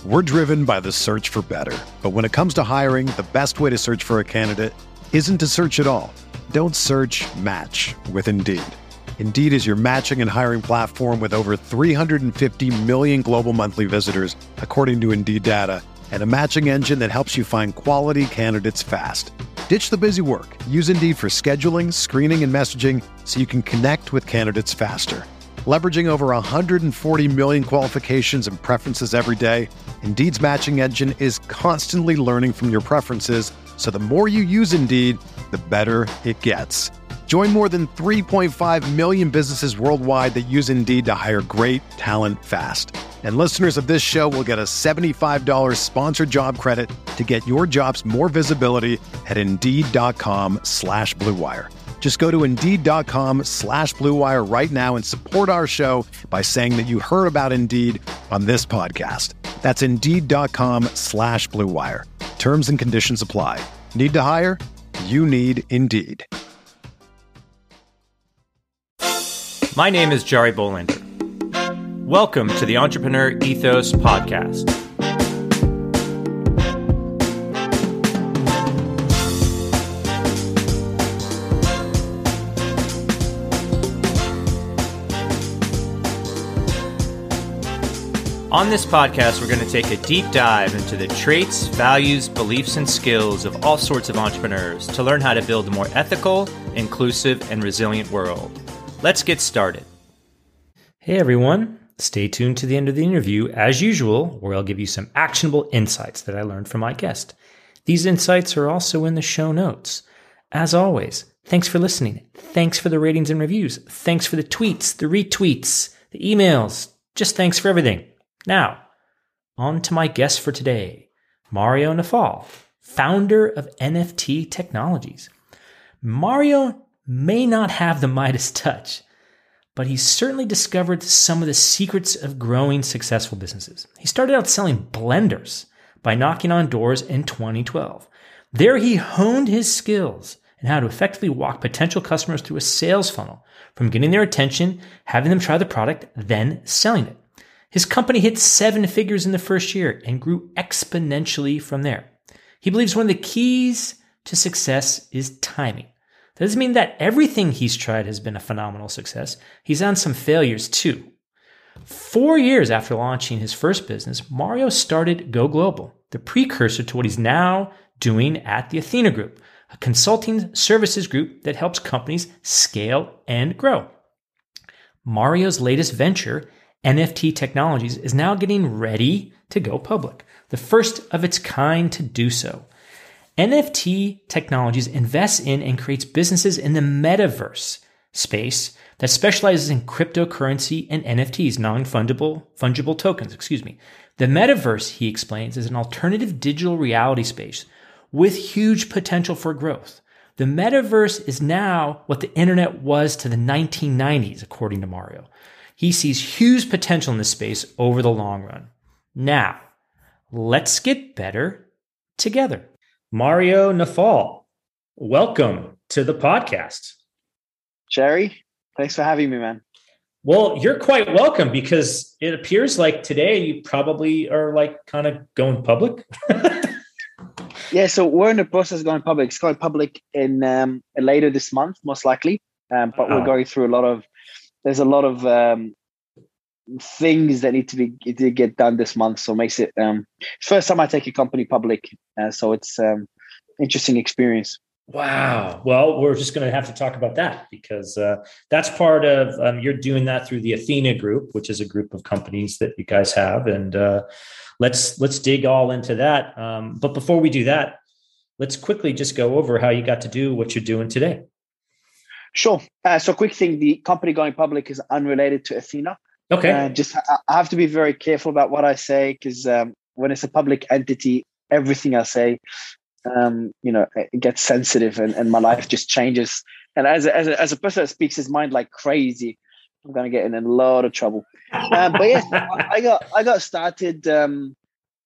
We're driven by the search for better. But when it comes to hiring, the best way to search for a candidate isn't to search at all. Don't search, match with Indeed. Indeed is your matching and hiring platform with over 350 million global monthly visitors, according to Indeed data, and a matching engine that helps you find quality candidates fast. Ditch the busy work. Use Indeed for scheduling, screening, and messaging so you can connect with candidates faster. Leveraging over 140 million qualifications and preferences every day, Indeed's matching engine is constantly learning from your preferences, so the more you use Indeed, the better it gets. Join more than 3.5 million businesses worldwide that use Indeed to hire great talent fast. And listeners of this show will get a $75 sponsored job credit to get your jobs more visibility at Indeed.com/Blue Wire. Just go to Indeed.com/Blue Wire right now and support our show by saying that you heard about Indeed on this podcast. That's Indeed.com/Blue Wire. Terms and conditions apply. Need to hire? You need Indeed. My name is Jari Bolander. Welcome to the Entrepreneur Ethos Podcast. On this podcast, we're going to take a deep dive into the traits, values, beliefs, and skills of all sorts of entrepreneurs to learn how to build a more ethical, inclusive, and resilient world. Let's get started. Hey everyone, stay tuned to the end of the interview, as usual, where I'll give you some actionable insights that I learned from my guest. These insights are also in the show notes. As always, thanks for listening. Thanks for the ratings and reviews. Thanks for the tweets, the retweets, the emails. Just thanks for everything. Now, on to my guest for today, Mario Nawfal, founder of NFT Technologies. Mario may not have the Midas touch, but he's certainly discovered some of the secrets of growing successful businesses. He started out selling blenders by knocking on doors in 2012. There he honed his skills and how to effectively walk potential customers through a sales funnel, from getting their attention, having them try the product, then selling it. His company hit 7 figures in the first year and grew exponentially from there. He believes one of the keys to success is timing. That doesn't mean that everything he's tried has been a phenomenal success. He's on some failures too. 4 years after launching his first business, Mario started Go Global, the precursor to what he's now doing at the Athena Group, a consulting services group that helps companies scale and grow. Mario's latest venture, NFT Technologies, is now getting ready to go public, the first of its kind to do so. NFT Technologies invests in and creates businesses in the metaverse space that specializes in cryptocurrency and NFTs, fungible tokens. The metaverse, he explains, is an alternative digital reality space with huge potential for growth. The metaverse is now what the internet was to the 1990s, according to Mario. He sees huge potential in this space over the long run. Now, let's get better together. Mario Nawfal, welcome to the podcast. Jerry, thanks for having me, man. Well, you're quite welcome, because it appears like today you probably are like kind of going public. Yeah, so we're in the process of going public. It's going public in later this month, most likely. But we're going through there's a lot of things that need to get done this month. So it makes it first time I take a company public. So it's interesting experience. Wow. Well, we're just going to have to talk about that, because that's part of, you're doing that through the Athena Group, which is a group of companies that you guys have. And let's dig all into that. But before we do that, let's quickly just go over how you got to do what you're doing today. Sure. So quick thing, the company going public is unrelated to Athena. Okay. I have to be very careful about what I say, because when it's a public entity, everything I say, it gets sensitive and my life just changes. And as a person that speaks his mind like crazy, I'm going to get in a lot of trouble. But yes, I got started in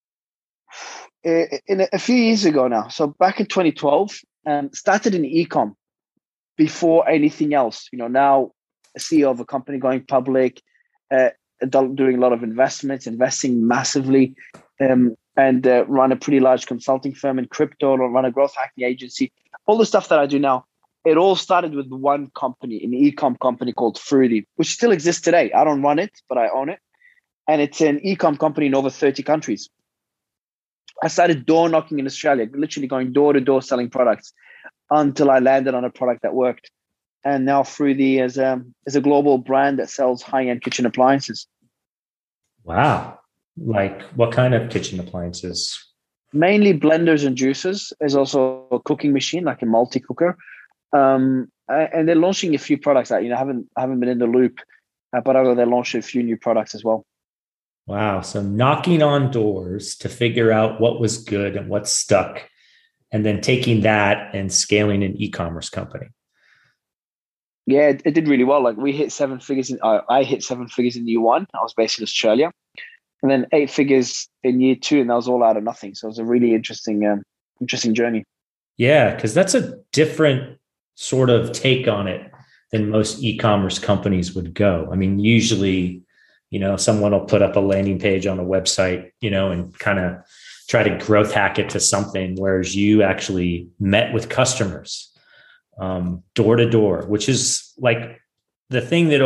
a few years ago now. So back in 2012, started in e-com before anything else. Now a CEO of a company going public, doing a lot of investments, investing massively and run a pretty large consulting firm in crypto, or run a growth hacking agency. All the stuff that I do now, it all started with one company, an e-com company called Fruity, which still exists today. I don't run it, but I own it. And it's an e-com company in over 30 countries. I started door knocking in Australia, literally going door to door selling products until I landed on a product that worked. And now Fruity is a global brand that sells high-end kitchen appliances. Wow. Like what kind of kitchen appliances? Mainly blenders and juicers. There's also a cooking machine, like a multi-cooker. And they're launching a few products that, I haven't been in the loop, but I know they're launching a few new products as well. Wow. So knocking on doors to figure out what was good and what stuck, and then taking that and scaling an e-commerce company. Yeah, it did really well. Like we hit seven figures. I hit seven figures in year one. I was based in Australia, and then 8 figures in year two, and that was all out of nothing. So it was a really interesting journey. Yeah, because that's a different sort of take on it than most e-commerce companies would go. I mean, usually, someone will put up a landing page on a website, and kind of try to growth hack it to something, whereas you actually met with customers door to door, which is like the thing that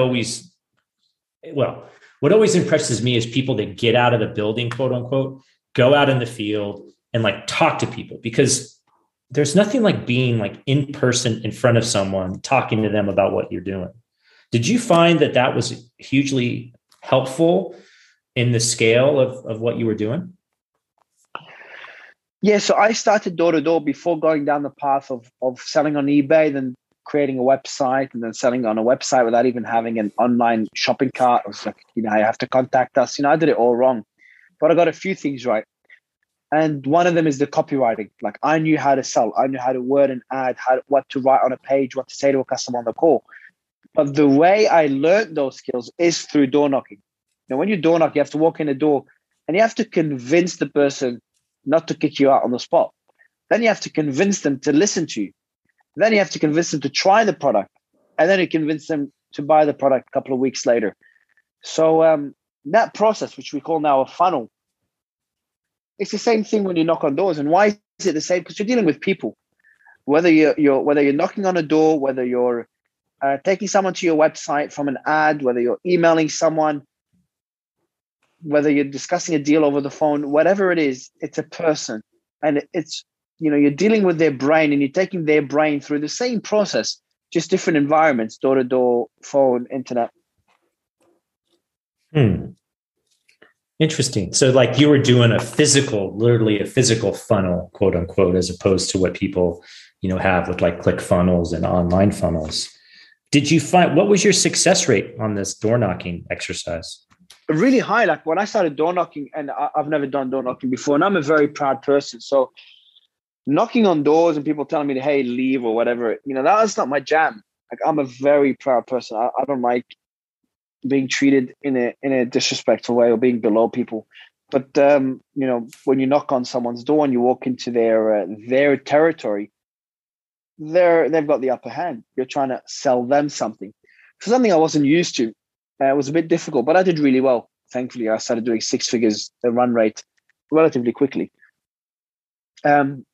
what always impresses me is people that get out of the building, quote unquote, go out in the field and like talk to people, because there's nothing like being like in person in front of someone, talking to them about what you're doing. Did you find that was hugely helpful in the scale of what you were doing? Yeah, so I started door to door before going down the path of selling on eBay, then creating a website, and then selling on a website without even having an online shopping cart. It was like, you have to contact us. I did it all wrong, but I got a few things right. And one of them is the copywriting. Like I knew how to sell. I knew how to word an ad, what to write on a page, what to say to a customer on the call. But the way I learned those skills is through door knocking. When you door knock, you have to walk in the door and you have to convince the person not to kick you out on the spot. Then you have to convince them to listen to you. Then you have to convince them to try the product. And then you convince them to buy the product a couple of weeks later. So that process, which we call now a funnel, it's the same thing when you knock on doors. And why is it the same? Because you're dealing with people. Whether you're knocking on a door, whether you're taking someone to your website from an ad, whether you're emailing someone, whether you're discussing a deal over the phone, whatever it is, it's a person. And it's, you're dealing with their brain, and you're taking their brain through the same process, just different environments, door to door, phone, internet. Interesting. So like you were doing literally a physical funnel, quote unquote, as opposed to what people, have with like ClickFunnels and online funnels. Did you find, what was your success rate on this door knocking exercise? Really high. Like when I started door knocking, and I've never done door knocking before, and I'm a very proud person. So knocking on doors and people telling me to, hey, leave or whatever, that's not my jam. Like I'm a very proud person. I don't like being treated in a disrespectful way or being below people. But when you knock on someone's door and you walk into their territory, they've got the upper hand. You're trying to sell them something. So something I wasn't used to. It was a bit difficult, but I did really well. Thankfully, I started doing 6 figures a run rate relatively quickly. And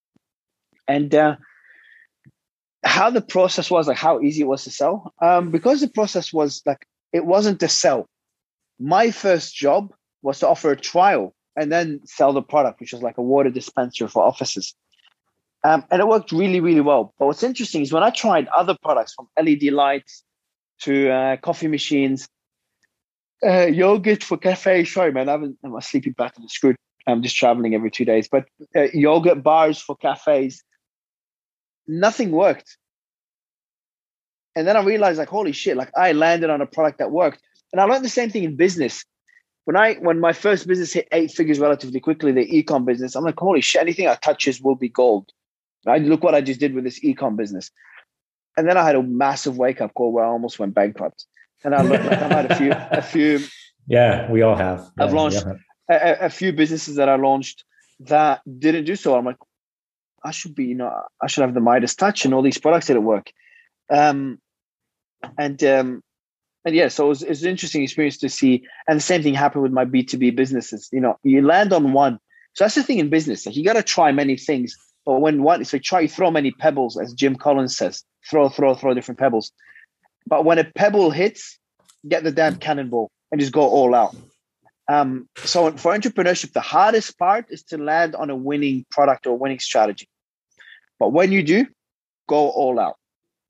how the process was, like how easy it was to sell, because the process was like, it wasn't to sell. My first job was to offer a trial and then sell the product, which was like a water dispenser for offices. And it worked really, really well. But what's interesting is when I tried other products, from LED lights to coffee machines, yogurt for cafes. Sorry, man, I'm a sleeping pattern is screwed. I'm just traveling every 2 days. But yogurt bars for cafes, nothing worked. And then I realized, like, holy shit, like I landed on a product that worked. And I learned the same thing in business. When my first business hit 8 figures relatively quickly, the e-com business, I'm like, holy shit, anything I touches will be gold. Right? Look what I just did with this e-com business. And then I had a massive wake-up call where I almost went bankrupt. And I looked like I've had a few. Yeah, we all have. I've launched a few businesses that I launched that didn't do so. I'm like, I should have the Midas touch, and all these products didn't work. And yeah, so it's an interesting experience to see. And the same thing happened with my B2B businesses. You land on one. So that's the thing in business. Like, you got to try many things. But you throw many pebbles, as Jim Collins says, throw different pebbles. But when a pebble hits, get the damn cannonball and just go all out. So for entrepreneurship, the hardest part is to land on a winning product or winning strategy. But when you do, go all out.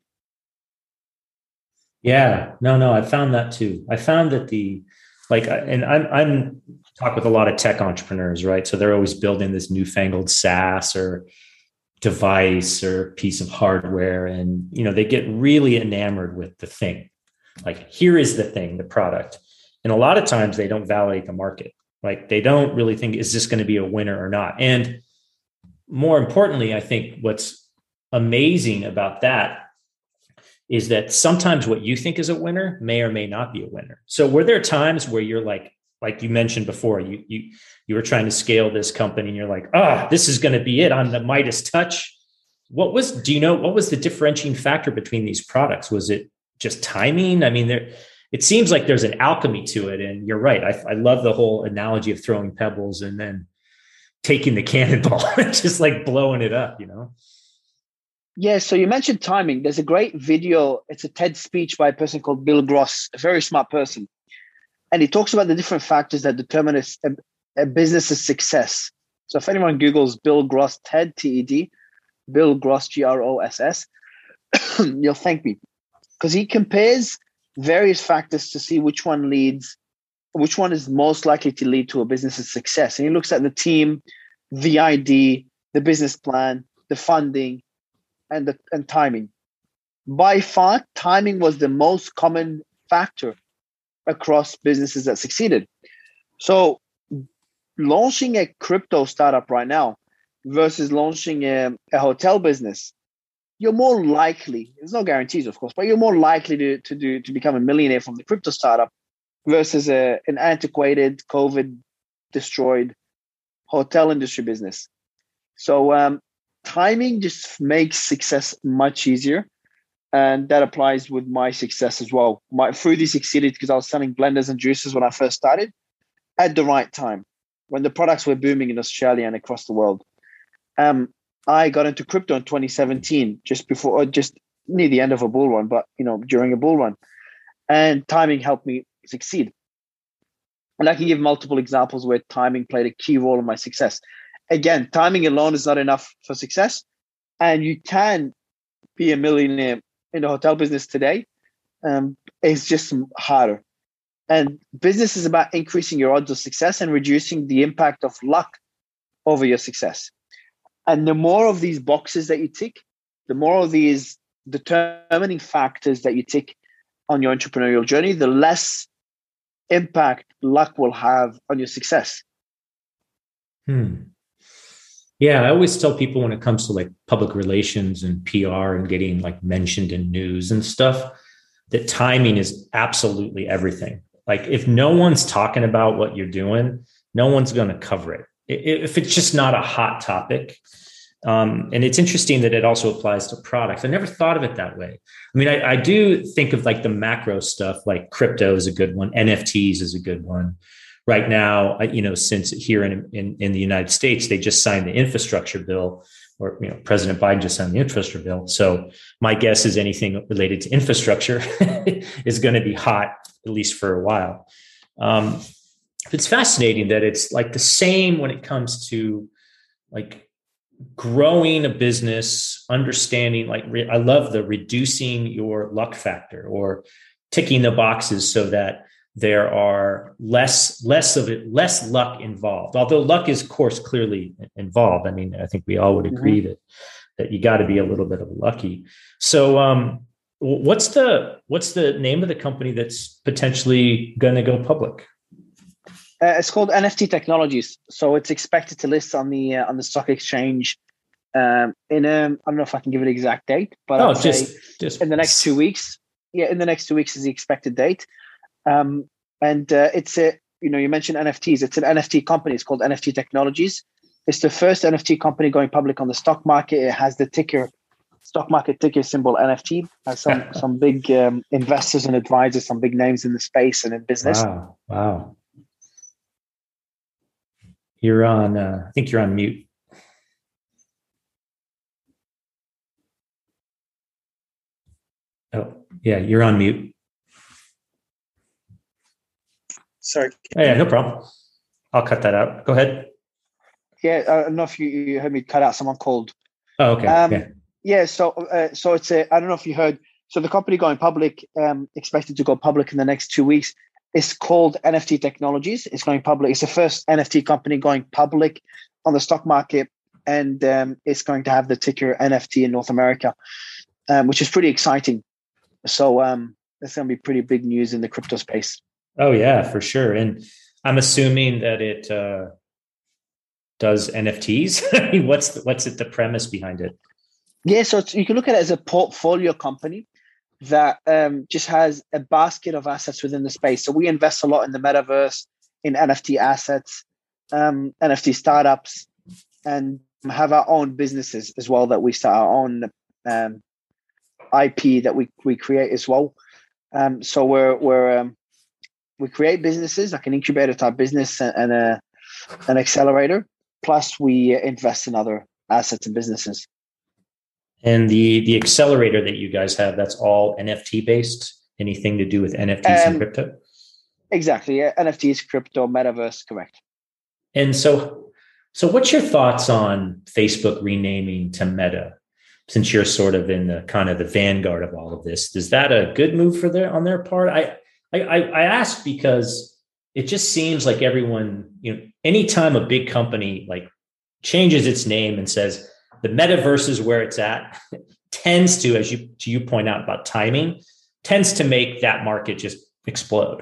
Yeah, no, I found that too. I found that I'm talk with a lot of tech entrepreneurs, right? So they're always building this newfangled SaaS or device or piece of hardware. And, they get really enamored with the thing. Like, here is the thing, the product. And a lot of times they don't validate the market. Like, they don't really think, is this going to be a winner or not? And more importantly, I think what's amazing about that is that sometimes what you think is a winner may or may not be a winner. So were there times where you're like you mentioned before, you were trying to scale this company and you're like, this is going to be it on the Midas Touch. What was the differentiating factor between these products? Was it just timing? I mean, it seems like there's an alchemy to it. And you're right. I love the whole analogy of throwing pebbles and then taking the cannonball and just like blowing it up, Yeah, so you mentioned timing. There's a great video. It's a TED speech by a person called Bill Gross, a very smart person. And he talks about the different factors that determine a business's success. So if anyone Googles Bill Gross, TED, TED, Bill Gross, GROSS, you'll thank me. Because he compares various factors to see which one is most likely to lead to a business's success. And he looks at the team, the ID, the business plan, the funding, and timing. By far, timing was the most common factor across businesses that succeeded. So launching a crypto startup right now versus launching a hotel business, you're more likely, there's no guarantees, of course, but you're more likely to become a millionaire from the crypto startup versus an antiquated, COVID-destroyed hotel industry business. So timing just makes success much easier. And that applies with my success as well. My Foodie succeeded because I was selling blenders and juicers when I first started at the right time, when the products were booming in Australia and across the world. I got into crypto in 2017, just near the end of a bull run, but during a bull run. And timing helped me succeed. And I can give multiple examples where timing played a key role in my success. Again, timing alone is not enough for success. And you can be a millionaire in the hotel business today. It's just harder. And business is about increasing your odds of success and reducing the impact of luck over your success. And the more of these boxes that you tick, the more of these determining factors that you tick on your entrepreneurial journey, the less impact luck will have on your success. Yeah, I always tell people when it comes to like public relations and PR and getting like mentioned in news and stuff, that timing is absolutely everything. Like, if no one's talking about what you're doing, no one's going to cover it. If it's just not a hot topic. And it's interesting that it also applies to products. I never thought of it that way. I mean, I do think of like the macro stuff, like crypto is a good one. NFTs is a good one. Right now, since here in the United States, they just signed the infrastructure bill, or President Biden just signed the infrastructure bill. So my guess is anything related to infrastructure is going to be hot, at least for a while. It's fascinating that it's like the same when it comes to like growing a business, understanding, like I love the reducing your luck factor or ticking the boxes so that there are less luck involved. Although luck is, of course, clearly involved. I mean, I think we all would agree that you got to be a little bit of lucky. So, what's the name of the company that's potentially going to go public? It's called NFT Technologies. So it's expected to list on the stock exchange I don't know if I can give an exact date, but just in the next 2 weeks. Yeah, in the next 2 weeks is the expected date. It's you mentioned NFTs. It's an NFT company. It's called NFT Technologies. It's the first NFT company going public on the stock market. It has the ticker stock market ticker symbol NFT. Some big investors and advisors, some big names in the space and in business. Wow. You're on, I think you're on mute. Oh, yeah, you're on mute. Sorry. Oh, yeah, no problem. I'll cut that out. Go ahead. Yeah, I don't know if you heard me cut out. Someone called. Oh, okay. So it's I don't know if you heard. So the company going public, expected to go public in the next 2 weeks. It's called NFT Technologies. It's going public. It's the first NFT company going public on the stock market, and it's going to have the ticker NFT in North America, which is pretty exciting. So that's going to be pretty big news in the crypto space. Oh yeah, for sure. And I'm assuming that it does NFTs. I mean, what's the premise behind it? Yeah, so you can look at it as a portfolio company that just has a basket of assets within the space. So we invest a lot in the metaverse, in NFT assets, NFT startups, and have our own businesses as well that we start our own IP that we create as well. So we create businesses like an incubator type business and an accelerator. Plus, we invest in other assets and businesses. And the accelerator that you guys have, that's all NFT based? Anything to do with NFTs and crypto? Exactly. Yeah. NFTs, crypto, metaverse, correct. And so what's your thoughts on Facebook renaming to Meta? Since you're sort of in the kind of the vanguard of all of this, is that a good move on their part? I ask because it just seems like everyone, anytime a big company like changes its name and says the metaverse is where it's at, tends to, as you point out about timing, tends to make that market just explode.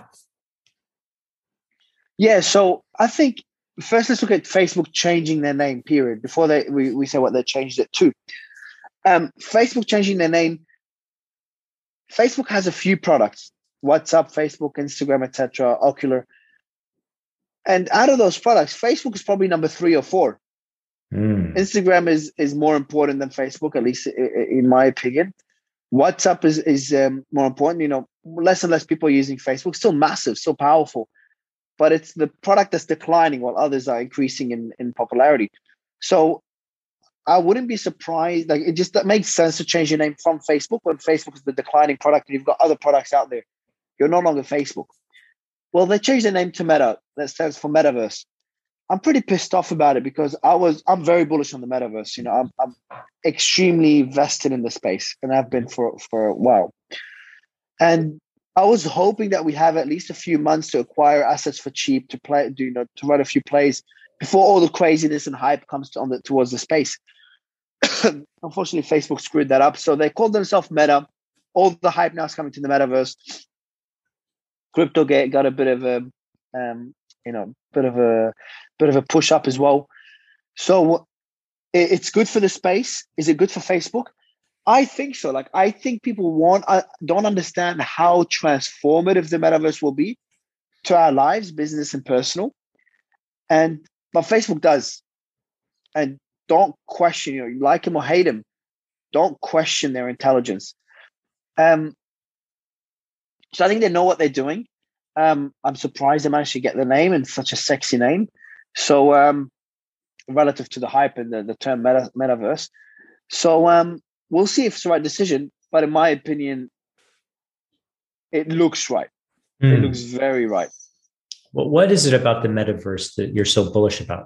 Yeah. So I think first let's look at Facebook changing their name, period, before we say what they changed it to. Facebook changing their name. Facebook has a few products: WhatsApp, Facebook, Instagram, etc., Ocular. And out of those products, Facebook is probably number 3 or 4. Instagram is more important than Facebook, at least in my opinion. WhatsApp is more important. Less and less people are using Facebook. Still massive, still powerful, but it's the product that's declining while others are increasing in popularity. So I wouldn't be surprised. Like, that makes sense to change your name from Facebook when Facebook is the declining product and you've got other products out there. You're no longer Facebook. Well, they changed their name to Meta. That stands for Metaverse. I'm pretty pissed off about it because I'm very bullish on the Metaverse. I'm extremely vested in the space, and I've been for a while. And I was hoping that we have at least a few months to acquire assets for cheap to play, to run a few plays before all the craziness and hype comes towards the space. Unfortunately, Facebook screwed that up. So they called themselves Meta. All the hype now is coming to the Metaverse. Crypto got a bit of a push up as well. So it's good for the space. Is it good for Facebook? I think so. Like, I think people don't understand how transformative the Metaverse will be to our lives, business and personal. But Facebook does. And don't question, you like him or hate him, don't question their intelligence. So I think they know what they're doing. I'm surprised they managed to get the name and such a sexy name. So relative to the hype and the term metaverse. So we'll see if it's the right decision. But in my opinion, it looks right. It looks very right. Well, what is it about the metaverse that you're so bullish about?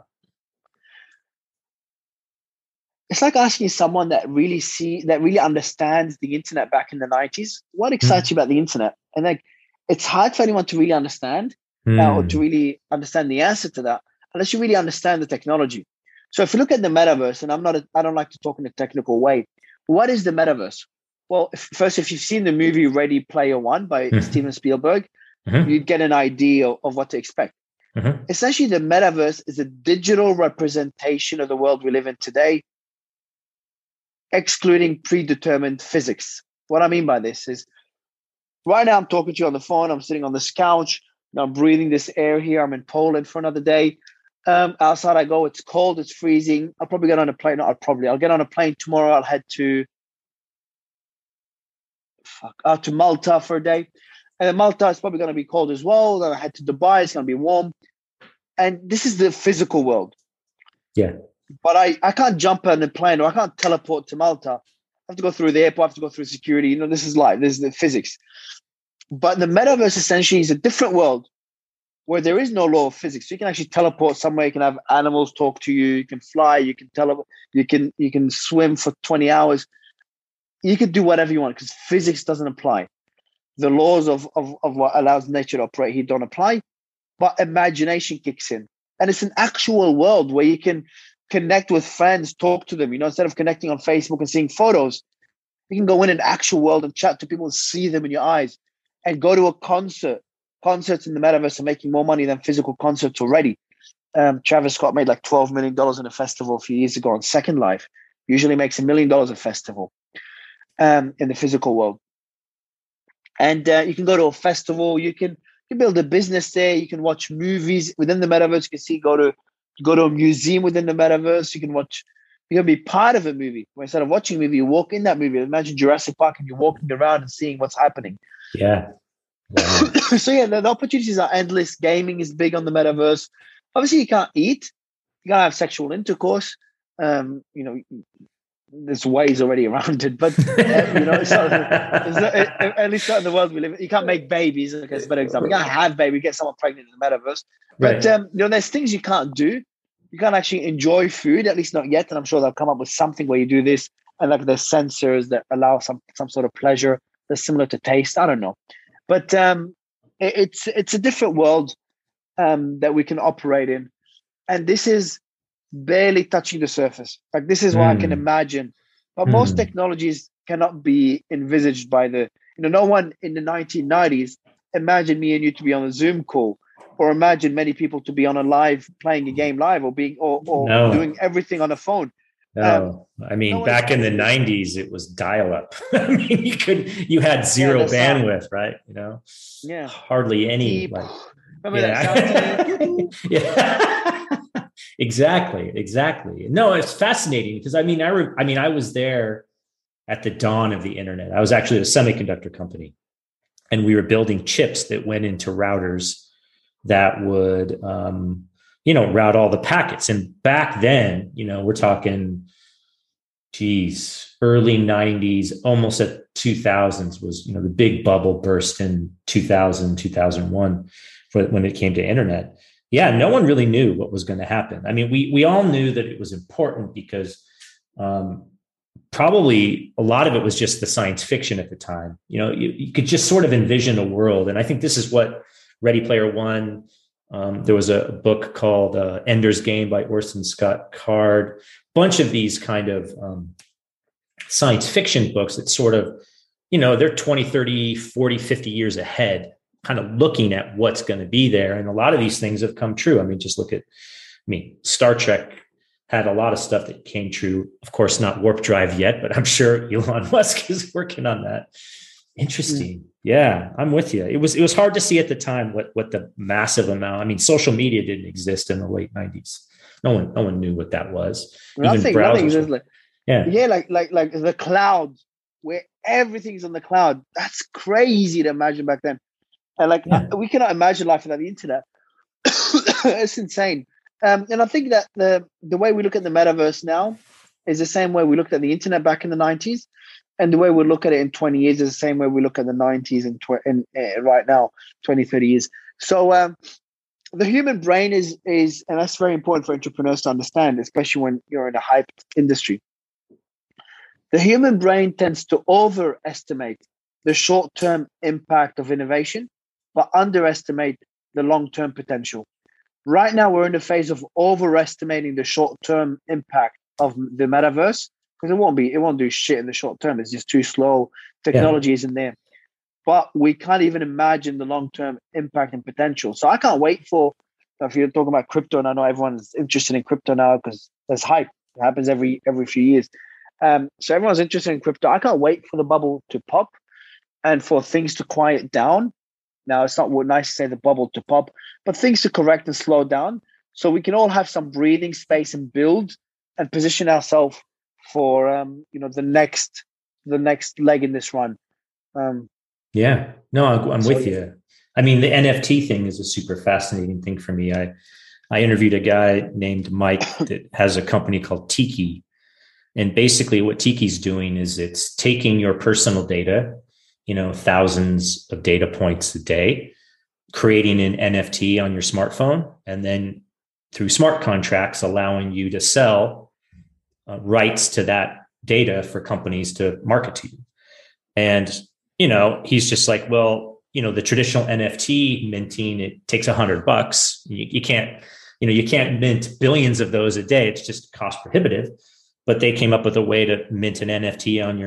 It's like asking someone that really understands the internet back in the 90s. What excites you about the internet? And it's hard for anyone to really understand or to really understand the answer to that unless you really understand the technology. So if you look at the metaverse, and I don't like to talk in a technical way. What is the metaverse? Well, if you've seen the movie Ready Player One by Steven Spielberg, you'd get an idea of what to expect. Essentially, the metaverse is a digital representation of the world we live in today, excluding predetermined physics. What I mean by this is, right now I'm talking to you on the phone, I'm sitting on this couch, I'm breathing this air here, I'm in Poland for another day. Outside I go, it's cold, it's freezing. I'll probably get on a plane. I'll get on a plane tomorrow. I'll head to Malta for a day. And then Malta is probably going to be cold as well. Then I head to Dubai. It's going to be warm. And this is the physical world. Yeah. But I can't jump on a plane, or I can't teleport to Malta. I have to go through the airport. I have to go through security. This is life. This is the physics. But the metaverse essentially is a different world where there is no law of physics. So you can actually teleport somewhere. You can have animals talk to you. You can fly. You can swim for 20 hours. You can do whatever you want because physics doesn't apply. The laws of what allows nature to operate here don't apply, but imagination kicks in. And it's an actual world where you can connect with friends, talk to them. Instead of connecting on Facebook and seeing photos, you can go in an actual world and chat to people and see them in your eyes and go to a concert. Concerts in the metaverse are making more money than physical concerts already. Travis Scott made like $12 million in a festival a few years ago on Second Life. Usually makes $1 million a festival in the physical world. And you can go to a festival. You can build a business there. You can watch movies within the metaverse. You can go to a museum within the metaverse. You can be part of a movie. Where instead of watching a movie, you walk in that movie. Imagine Jurassic Park and you're walking around and seeing what's happening. Yeah. Wow. So yeah, the opportunities are endless. Gaming is big on the metaverse. Obviously, you can't eat. You can't have sexual intercourse. There's ways already around it, but at least not in the world we live in. You can't make babies. Okay, it's a better example. You can't have baby, get someone pregnant in the metaverse. But there's things you can't do. You can't actually enjoy food, at least not yet. And I'm sure they'll come up with something where you do this, and like there's sensors that allow some sort of pleasure that's similar to taste. I don't know. But it's a different world that we can operate in. And this is barely touching the surface. Like this is what I can imagine. But most technologies cannot be envisaged by no one in the 1990s imagined me and you to be on a Zoom call, or imagine many people to be on a live, playing a game live, or doing everything on a phone. No, back in the 90s, it was dial-up. You had zero bandwidth, right? Yeah, hardly any. Remember that? Yeah, exactly. No, it's fascinating because I was there at the dawn of the internet. I was actually at a semiconductor company, and we were building chips that went into routers that would route all the packets. And back then, we're talking, early 90s, almost at 2000s was, the big bubble burst in 2000, 2001 when it came to internet. Yeah, no one really knew what was going to happen. We all knew that it was important because probably a lot of it was just the science fiction at the time. You could just sort of envision a world. And I think this is what Ready Player One. There was a book called Ender's Game by Orson Scott Card. Bunch of these kind of science fiction books that sort of, they're 20, 30, 40, 50 years ahead, kind of looking at what's going to be there. And a lot of these things have come true. Just look at, Star Trek had a lot of stuff that came true. Of course, not warp drive yet, but I'm sure Elon Musk is working on that. Interesting. Yeah, I'm with you. It was hard to see at the time what the massive amount. Social media didn't exist in the late 90s. No one knew what that was. Nothing exists. Like the cloud, where everything's on the cloud. That's crazy to imagine back then. And we cannot imagine life without the internet. It's insane. And I think that the way we look at the metaverse now is the same way we looked at the internet back in the 90s. And the way we look at it in 20 years is the same way we look at the 90s and right now, 20, 30 years. So the human brain is, and that's very important for entrepreneurs to understand, especially when you're in a hype industry. The human brain tends to overestimate the short-term impact of innovation, but underestimate the long-term potential. Right now, we're in the phase of overestimating the short-term impact of the metaverse, because it won't do shit in the short term. It's just too slow. Technology isn't there. But we can't even imagine the long-term impact and potential. So I can't wait for, if you're talking about crypto, and I know everyone's interested in crypto now because there's hype. It happens every few years. So everyone's interested in crypto. I can't wait for the bubble to pop and for things to quiet down. Now, it's not nice to say the bubble to pop, but things to correct and slow down so we can all have some breathing space and build and position ourselves for the next leg in this run. Yeah, no, I'm with you. I mean, the NFT thing is a super fascinating thing for me. I interviewed a guy named Mike that has a company called Tiki. And basically what Tiki's doing is it's taking your personal data, thousands of data points a day, creating an NFT on your smartphone, and then through smart contracts, allowing you to sell rights to that data for companies to market to you. And, he's just like, well, the traditional NFT minting, it takes $100. You can't, you can't mint billions of those a day. It's just cost prohibitive. But they came up with a way to mint an NFT on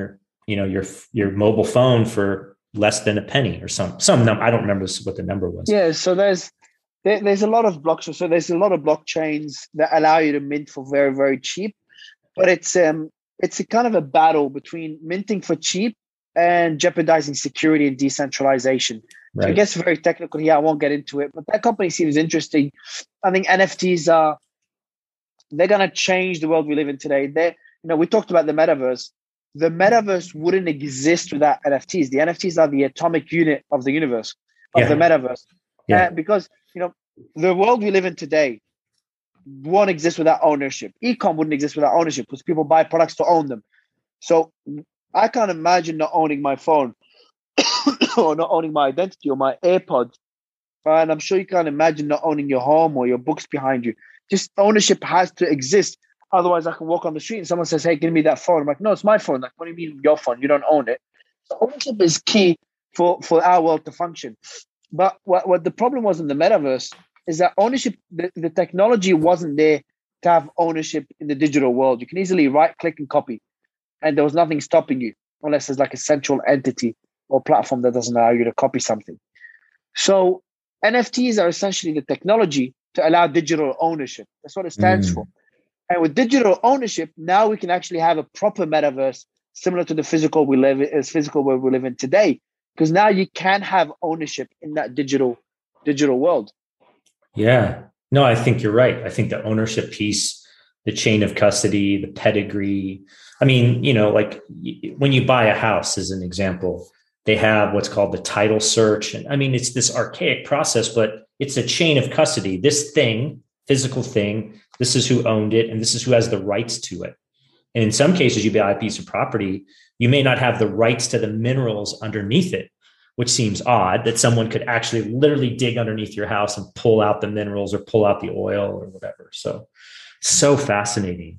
your mobile phone for less than a penny or some number. I don't remember what the number was. Yeah. So there's a lot of blockchains. So there's a lot of blockchains that allow you to mint for very, very cheap. But it's a kind of a battle between minting for cheap and jeopardizing security and decentralization. Right. So I guess very technical here. I won't get into it, but that company seems interesting. I think NFTs they're going to change the world we live in today. We talked about the metaverse. The metaverse wouldn't exist without NFTs. The NFTs are the atomic unit of the universe, of the metaverse. Yeah. Because, the world we live in today won't exist without ownership. E-com wouldn't exist without ownership because people buy products to own them. So I can't imagine not owning my phone or not owning my identity or my AirPods. And I'm sure you can't imagine not owning your home or your books behind you. Just ownership has to exist. Otherwise, I can walk on the street and someone says, hey, give me that phone. I'm like, no, it's my phone. Like, what do you mean your phone? You don't own it. So ownership is key for our world to function. But what the problem was in the metaverse is that ownership, the technology wasn't there to have ownership in the digital world. You can easily right click and copy, and there was nothing stopping you unless there's like a central entity or platform that doesn't allow you to copy something. So NFTs are essentially the technology to allow digital ownership. That's what it stands for. And with digital ownership, now we can actually have a proper metaverse similar to the physical world we live in today. Because now you can have ownership in that digital world. Yeah. No, I think you're right. I think the ownership piece, the chain of custody, the pedigree. I mean, like when you buy a house, as an example, they have what's called the title search. And I mean, it's this archaic process, but it's a chain of custody. This thing, physical thing, this is who owned it, and this is who has the rights to it. And in some cases, you buy a piece of property, you may not have the rights to the minerals underneath it, which seems odd that someone could actually literally dig underneath your house and pull out the minerals or pull out the oil or whatever. So fascinating.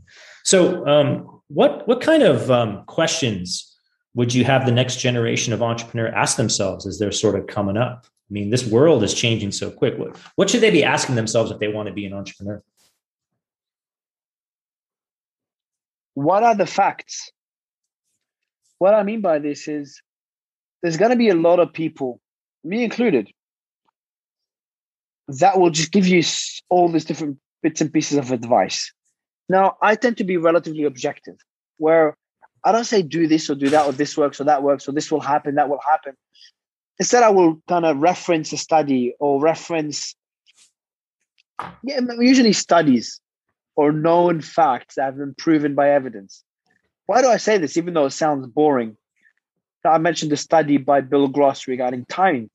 So what kind of questions would you have the next generation of entrepreneur ask themselves as they're sort of coming up? I mean, this world is changing so quick. What should they be asking themselves if they want to be an entrepreneur? What are the facts? What I mean by this is there's going to be a lot of people, me included, that will just give you all these different bits and pieces of advice. Now, I tend to be relatively objective, where I don't say do this or do that, or this works or that works, or this will happen, that will happen. Instead, I will kind of reference a study or usually studies or known facts that have been proven by evidence. Why do I say this, even though it sounds boring? I mentioned the study by Bill Gross regarding time.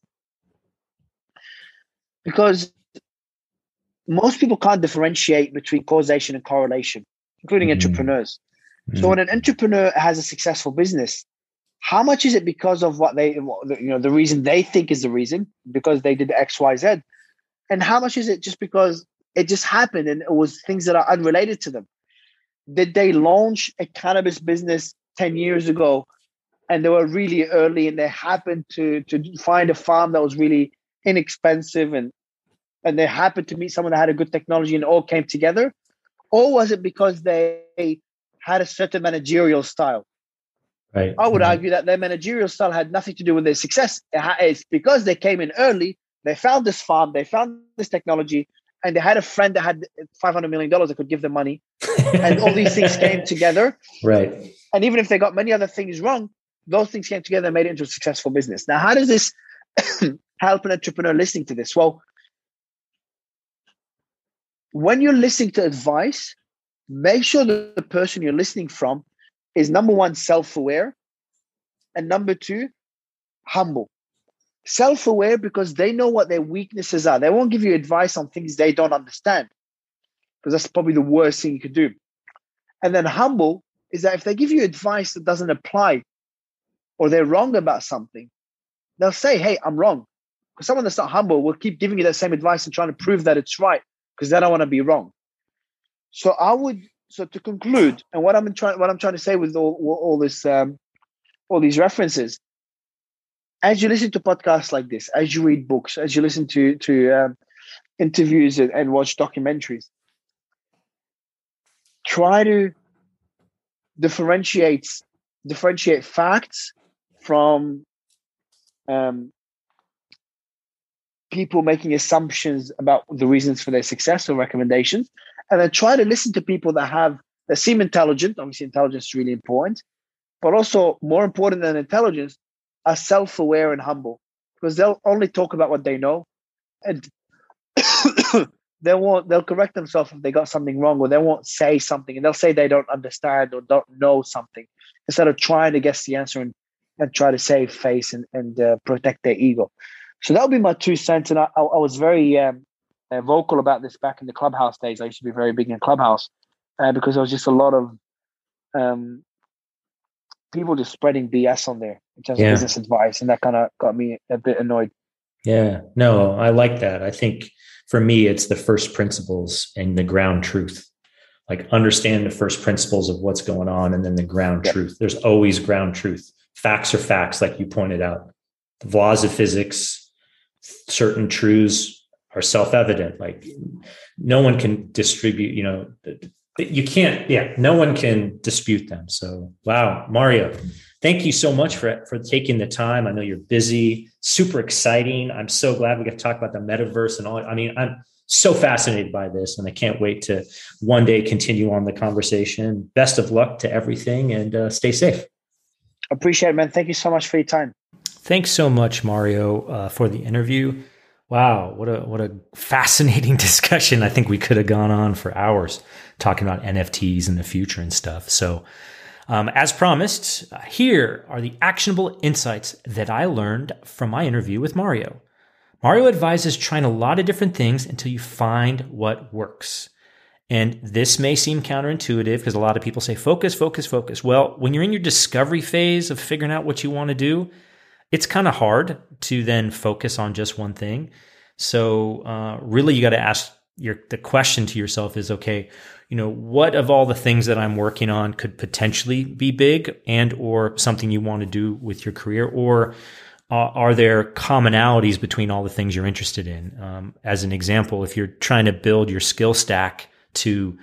Because most people can't differentiate between causation and correlation, including entrepreneurs. So when an entrepreneur has a successful business, how much is it because of the reason they think is the reason, because they did X, Y, Z? And how much is it just because it just happened and it was things that are unrelated to them? Did they launch a cannabis business 10 years ago and they were really early and they happened to find a farm that was really inexpensive and they happened to meet someone that had a good technology and it all came together? Or was it because they had a certain managerial style? Right. I would argue that their managerial style had nothing to do with their success. It's because they came in early, they found this farm, they found this technology, and they had a friend that had $500 million that could give them money. And all these things came together. Right. And even if they got many other things wrong, those things came together and made it into a successful business. Now, how does this help an entrepreneur listening to this? Well, when you're listening to advice, make sure that the person you're listening from is, number one, self-aware, and number two, humble. Self-aware because they know what their weaknesses are. They won't give you advice on things they don't understand, because that's probably the worst thing you could do. And then humble is that if they give you advice that doesn't apply, or they're wrong about something, they'll say, hey, I'm wrong. Because someone that's not humble will keep giving you that same advice and trying to prove that it's right because they don't want to be wrong. So to conclude, and what I'm trying to say with all these references, as you listen to podcasts like this, as you read books, as you listen to interviews and watch documentaries, try to differentiate facts from people making assumptions about the reasons for their success or recommendations, and then try to listen to people that seem intelligent. Obviously, intelligence is really important, but also more important than intelligence are self-aware and humble, because they'll only talk about what they know, and they'll correct themselves if they got something wrong, or they won't say something and they'll say they don't understand or don't know something, instead of trying to guess the answer and try to save face and protect their ego. So that would be my 2 cents. And I was very vocal about this back in the Clubhouse days. I used to be very big in Clubhouse because there was just a lot of people just spreading BS on there in terms of business advice. And that kind of got me a bit annoyed. Yeah, no, I like that. I think for me, it's the first principles and the ground truth. Like, understand the first principles of what's going on, and then the ground truth. There's always ground truth. Facts are facts, like you pointed out. The laws of physics, certain truths are self-evident. Like, no one can distribute, no one can dispute them. So, wow, Mario, thank you so much for taking the time. I know you're busy, super exciting. I'm so glad we got to talk about the metaverse and all. I mean, I'm so fascinated by this, and I can't wait to one day continue on the conversation. Best of luck to everything, and stay safe. Appreciate it, man. Thank you so much for your time. Thanks so much, Mario, for the interview. Wow, what a fascinating discussion. I think we could have gone on for hours talking about NFTs in the future and stuff. So, as promised, here are the actionable insights that I learned from my interview with Mario. Mario advises trying a lot of different things until you find what works. And this may seem counterintuitive because a lot of people say, focus, focus, focus. Well, when you're in your discovery phase of figuring out what you want to do, it's kind of hard to then focus on just one thing. So really, you got to ask the question to yourself is, okay, what of all the things that I'm working on could potentially be big and or something you want to do with your career? Or are there commonalities between all the things you're interested in? As an example, if you're trying to build your skill stack to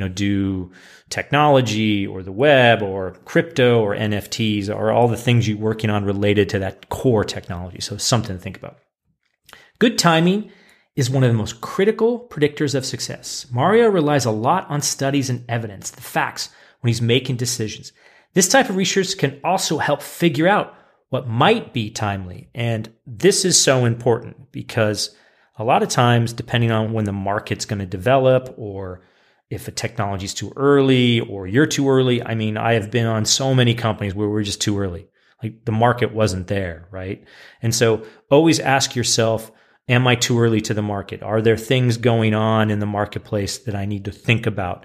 do technology or the web or crypto or NFTs, or all the things you're working on related to that core technology. So something to think about. Good timing is one of the most critical predictors of success. Mario relies a lot on studies and evidence, the facts, when he's making decisions. This type of research can also help figure out what might be timely. And this is so important because a lot of times, depending on when the market's going to develop, or if a technology is too early or you're too early. I mean, I have been on so many companies where we're just too early. Like, the market wasn't there, right? And so always ask yourself, am I too early to the market? Are there things going on in the marketplace that I need to think about?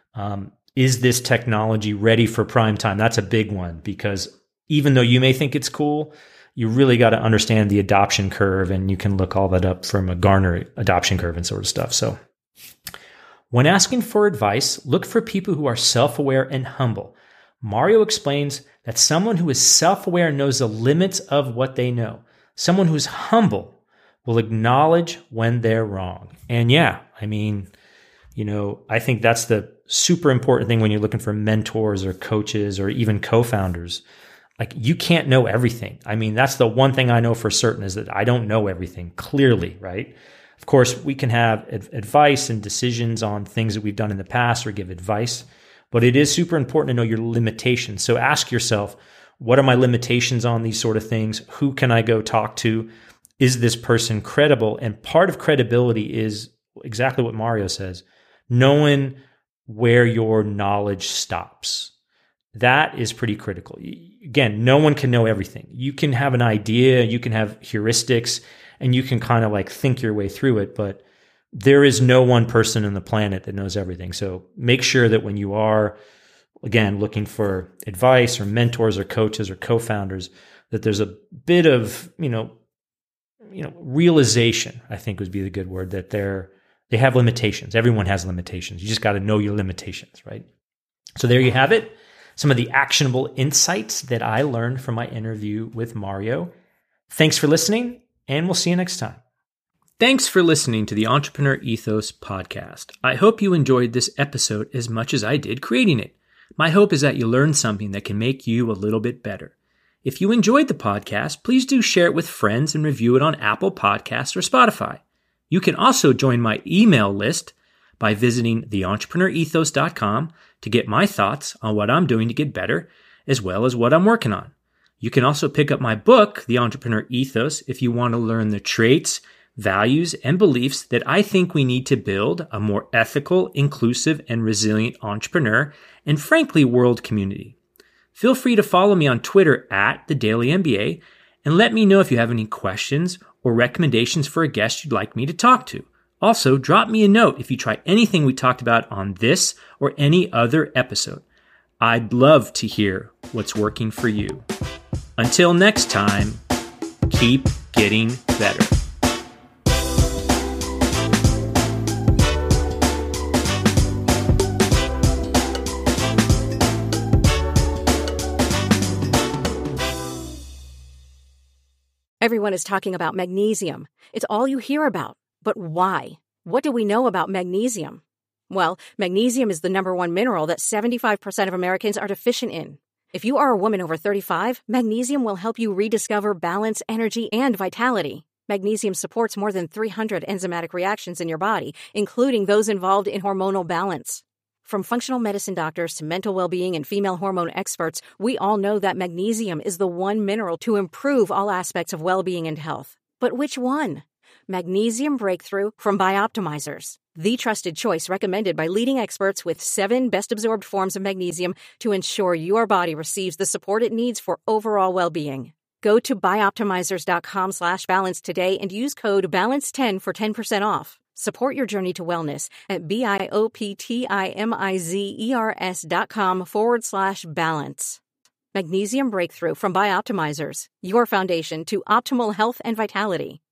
Is this technology ready for prime time? That's a big one, because even though you may think it's cool, you really got to understand the adoption curve, and you can look all that up from a Gartner adoption curve and sort of stuff. So when asking for advice, look for people who are self-aware and humble. Mario explains that someone who is self-aware knows the limits of what they know. Someone who's humble will acknowledge when they're wrong. And yeah, I mean, I think that's the super important thing when you're looking for mentors or coaches or even co-founders. Like, you can't know everything. I mean, that's the one thing I know for certain, is that I don't know everything clearly, right? Of course, we can have advice and decisions on things that we've done in the past or give advice, but it is super important to know your limitations. So ask yourself, what are my limitations on these sort of things? Who can I go talk to? Is this person credible? And part of credibility is exactly what Mario says. knowing where your knowledge stops. That is pretty critical. Again, no one can know everything. You can have an idea, you can have heuristics, and you can kind of like think your way through it, but there is no one person on the planet that knows everything. So make sure that when you are, again, looking for advice or mentors or coaches or co-founders, that there's a bit of, realization, I think would be the good word, that they have limitations. Everyone has limitations. You just got to know your limitations, right? So there you have it. Some of the actionable insights that I learned from my interview with Mario. Thanks for listening, and we'll see you next time. Thanks for listening to the Entrepreneur Ethos podcast. I hope you enjoyed this episode as much as I did creating it. My hope is that you learned something that can make you a little bit better. If you enjoyed the podcast, please do share it with friends and review it on Apple Podcasts or Spotify. You can also join my email list by visiting theentrepreneurethos.com to get my thoughts on what I'm doing to get better, as well as what I'm working on. You can also pick up my book, The Entrepreneur Ethos, if you want to learn the traits, values, and beliefs that I think we need to build a more ethical, inclusive, and resilient entrepreneur and, frankly, world community. Feel free to follow me on Twitter @TheDailyMBA and let me know if you have any questions or recommendations for a guest you'd like me to talk to. Also, drop me a note if you try anything we talked about on this or any other episode. I'd love to hear what's working for you. Until next time, keep getting better. Everyone is talking about magnesium. It's all you hear about. But why? What do we know about magnesium? Well, magnesium is the number one mineral that 75% of Americans are deficient in. If you are a woman over 35, magnesium will help you rediscover balance, energy, and vitality. Magnesium supports more than 300 enzymatic reactions in your body, including those involved in hormonal balance. From functional medicine doctors to mental well-being and female hormone experts, we all know that magnesium is the one mineral to improve all aspects of well-being and health. But which one? Magnesium Breakthrough from Bioptimizers, the trusted choice recommended by leading experts with 7 best-absorbed forms of magnesium to ensure your body receives the support it needs for overall well-being. Go to bioptimizers.com/balance today and use code BALANCE10 for 10% off. Support your journey to wellness at bioptimizers.com/balance. Magnesium Breakthrough from Bioptimizers, your foundation to optimal health and vitality.